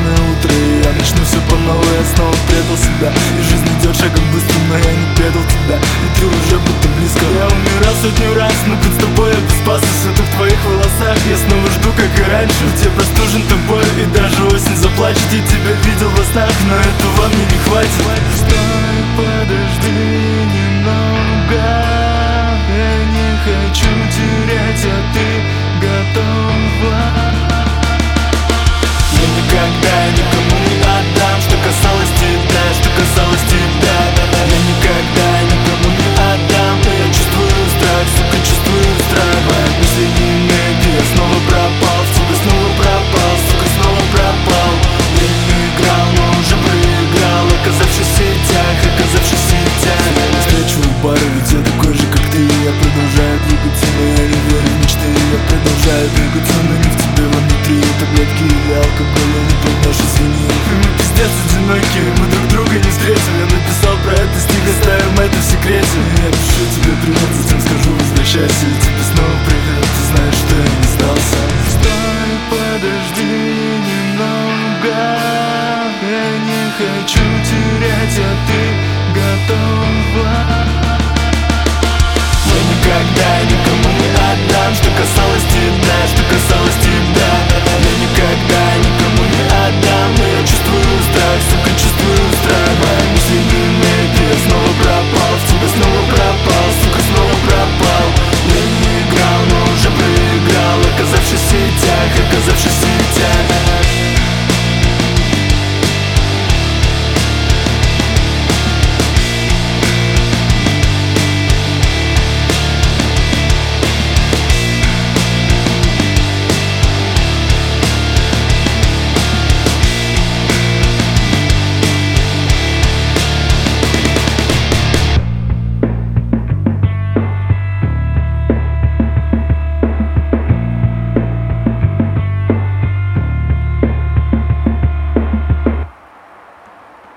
прекрасное утро, и я начну все по новой. Я снова предал себя, и жизнь идет шагом быстро, но я не предал тебя, и ты уже будто близко. Я умирал сотню раз, но будь с тобой я без спаса. Свет в твоих волосах, я снова жду, как и раньше. Где простужен тобой, и даже осень заплачет. Я тебя видел во снах, но этого мне не хватит. Стой, подожди немного, я не хочу терять, а ты готова. Я никогда никому не отдам, что касалось тебя, что касалось тебя. Я никогда никому не отдам, но я чувствую страх, сука, чувствую страх. Моя последняя энергия, я снова пропал, в тебя снова пропал, сука, снова пропал. Я не играл, но уже проиграл, оказавшись в сетях, оказавшись в сетях. Я встречу у бара, ведь я такой же, как ты. Я продолжаю двигаться, но я не верю в мечты. Я продолжаю двигаться, но не в тебе вовнутри. Таблетки или алкоголь, я не подношу, извини. Мы пиздец одинокие, мы друг друга не встретим. Я написал про это стих, оставим это в секрете. Я пишу тебе привет, затем скажу возвращайся, и тебе снова привет, ты знаешь, что я не сдался. Стой, подожди немного, я не хочу терять, а ты готова.